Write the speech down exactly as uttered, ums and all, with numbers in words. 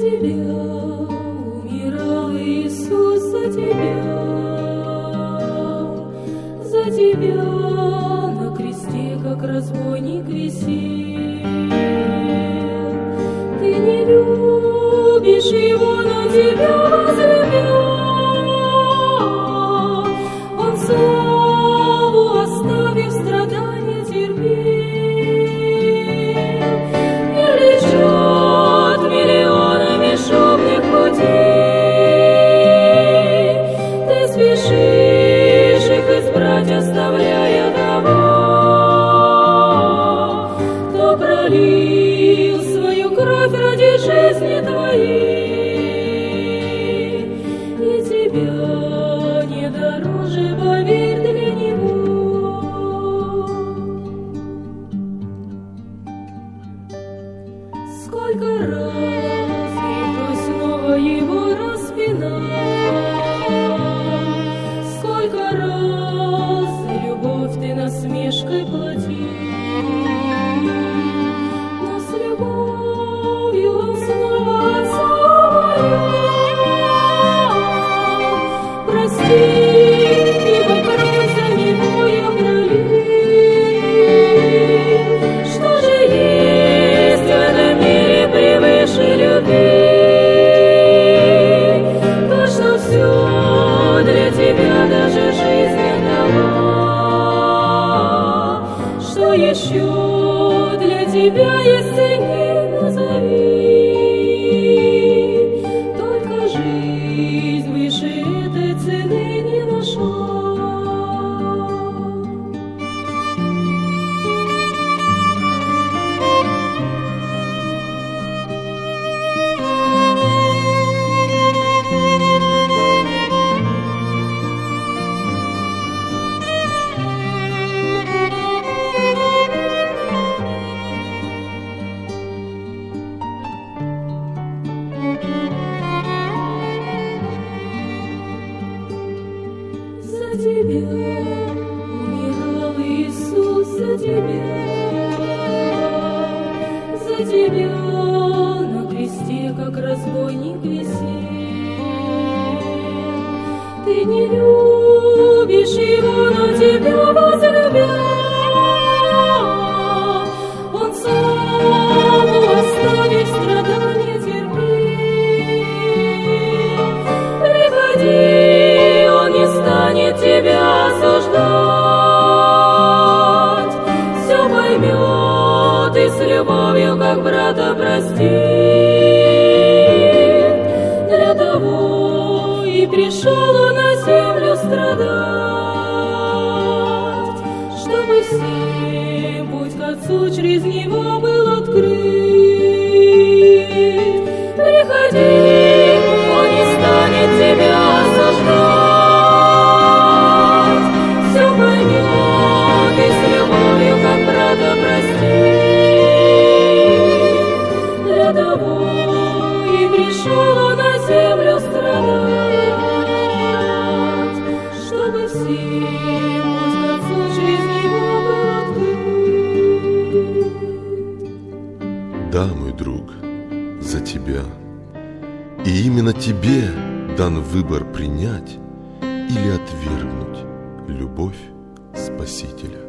тебя умирал Иисус, за тебя, за тебя на кресте, как разбойник, висел. Ты не любишь его, но тебя возлюбил. Он славу оставив, страдания терпел. Мир лечет миллионами шумных путей. Ты спешишь их избрать, оставляя того, кто пролил свою кровь ради жизни твоей. И тебя не дороже, поверь, для него. Сколько раз пришлось снова его распинать, сколько раз за любовь ты насмешкой платил, но с любовью он снова отцовал. Прости, ибо кровь за него я пролил. Что же есть в этом мире превыше любви? То, что все для тебя, даже жизнь отдала. Что еще для тебя есть, ценней назови. Только жизнь выше этой цены не нашла. За тебя умирал Иисус, за тебя, за тебя на кресте, как разбойник, висел. Ты не любишь его, но тебя возлюбил. Он славу оставив, страдания терпел. Приходи, он не станет тебя осуждать, все поймет и с любовью, как брата, простит. Для того и пришел он на землю страдать, чтобы всем путь к Отцу через него был открыт. Приходи, он не станет тебя осуждать, все поймет и с любовью, как брата, простит. Для того и пришел он на землю страдать, чтобы всем путь к Отцу через него был открыт. Да, мой друг, за тебя. И именно тебе дан выбор принять или отвергнуть любовь Спасителя.